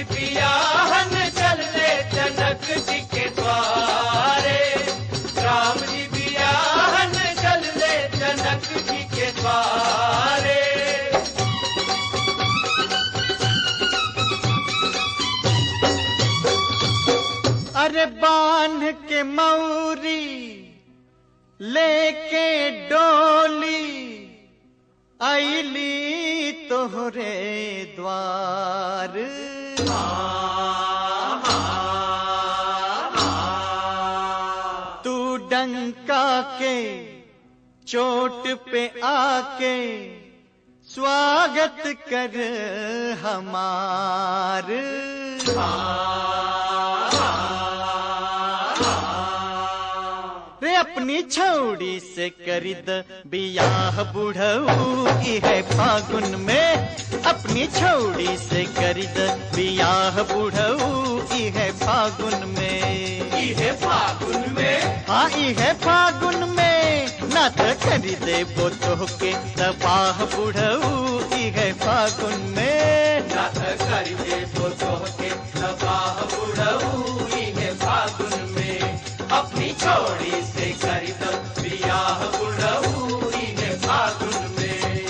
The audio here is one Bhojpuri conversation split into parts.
जी बियाहन चल ले जनक जी के द्वारे, राम जी बियाहन चल ले जनक जी के द्वारे। अरे बांध के मौरी लेके डोली आईली तोहरे द्वार। तू डंका के चोट पे आके स्वागत कर हमार। रे अपनी छौड़ी से करिद बियाह बुढ़ऊ है फागुन में, अपनी छौड़ी से करिद बियाह बुढ़ऊ है फागुन में। इहे फागुन में, हाँ इहे फागुन में, ना तो करी दे वो तोहके तबाह बुढ़ऊ है फागुन में। ना तो करी दे वो तोहके तबाह बुढ़ऊ है फागुन में। अपनी छोड़ी से करी दो बियाह बुढ़ऊ है फागुन में।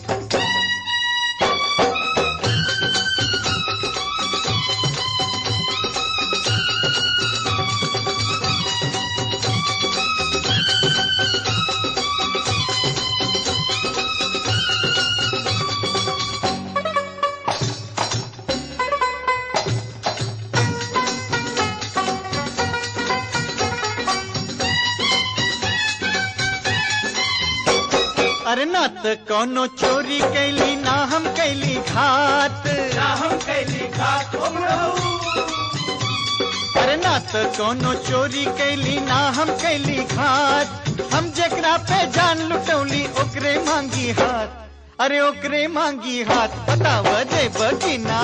अरे ना तो कोनो चोरी कैली ना हम कैली घात, ना हम कैली घात हो बुढ़ऊ। अरे ना तो कोनो चोरी कैली ना हम कैली घात, हम जेकरा पे जान लुटौली ओकरे मांगी हाथ। अरे ओकरे मांगी हाथ बताव देब की ना,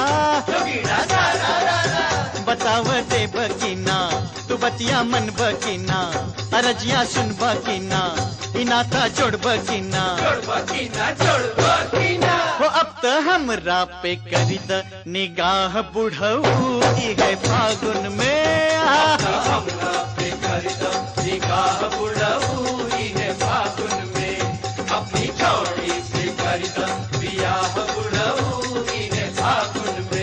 बताव देब की ना, तू बतिया मनब की ना, अरजिया सुनब की ना, ई नाता जोड़ब की ना, हो अब तो हमरा पे करी द निगाह बुढ़ऊ है फागुन में। हमरा पे करी दो निगाह बुढ़ऊ है फागुन में। अपनी छोड़ी से करी दो बियाह बुढ़ऊ है फागुन में।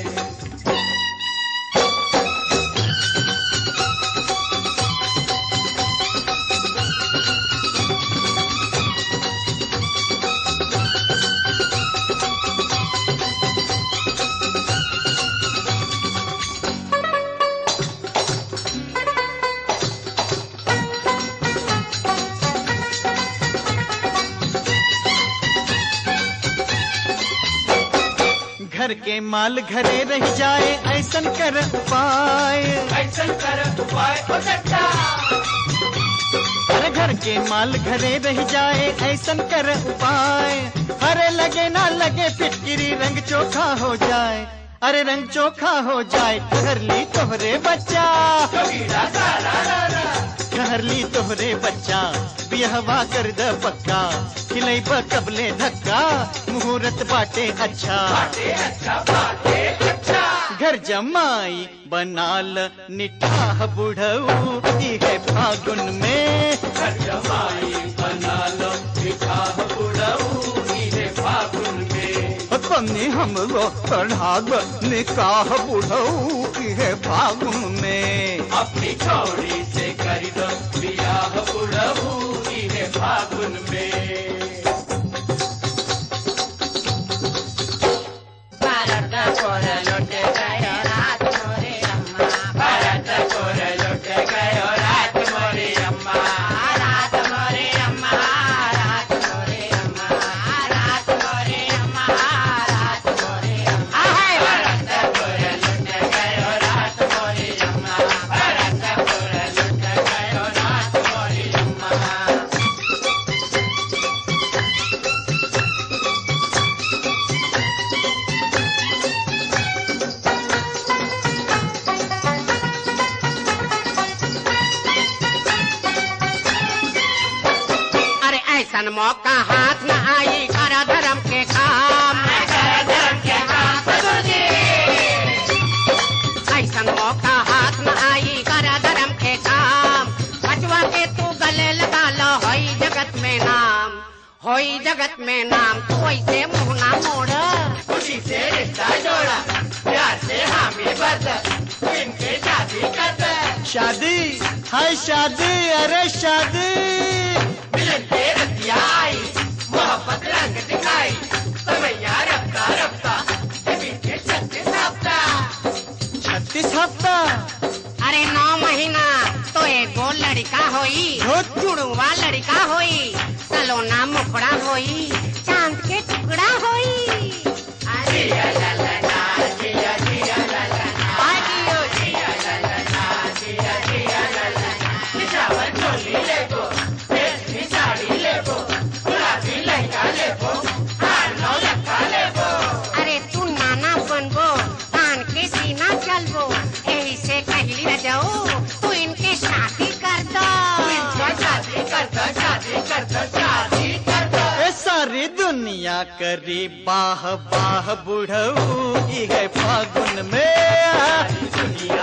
घर के माल घरे रह जाए ऐसन कर उपाय, ऐसन कर उपाय हो सकता। अरे घर के माल घरे रह जाए ऐसन कर उपाय, अरे लगे ना लगे फिटकिरी रंग चोखा हो जाए, अरे रंग चोखा हो जाए। ठहर ली तोहरे बच्चा, ठहर ली तोहरे बच्चा, बिहवा कर द पक्का, खिलैब कबले धक्का, मुहूर्त बाटे अच्छा, घर जमाई बनाल निठाह बुढ़ऊ है फागुन में। घर जमाई बना लो निठाह बुढ़ऊ है फागुन में। तमने हमरो पढ़ाब निकाह बुढ़ऊ है फागुन में। अपनी छोड़ी से करी दो बियाह बुढ़ऊ है फागुन में। मौका हाथ न आई कर धर्म के काम, धर्म के काम होई जगत में नाम तो ऐसे मुंह ना मोड़। खुशी से रिश्ता जोड़ा, प्यार से हामी भरता, इनके शादी करता। शादी, हाय शादी, अरे शादी। मिलन के रतिया आई, मोहब्बत रंग दिखाई, समैया रफ्ता रफ्ता, जमीन के 36 हफ्ता। 36 हफ्ता? अरे 9 महीना तो एगो लड़का होई, जुड़वा लड़का होई, सलोना मुखड़ा होई, चांद के टुकड़ा होई। जिया ला ला ला, जिया जिया ला ला ला, आजियो जिया ला ला ला, जिया जिया ला ला ला। निशावर चोली लेबो, रेशमी साड़ी लेबो, गुलाबी लहंगा लेबो, हार 9 लक्का लेबो। अरे तू नाना बनबो, कान के सीना चलबो, यही से कहली न जाओ तू इनके शादी कर दो। इनका शादी करता, शादी करता, शादी करता। ए सारी दुनिया करी बाह बाह बुढ़ऊ, ई है फागुन में। दुनिया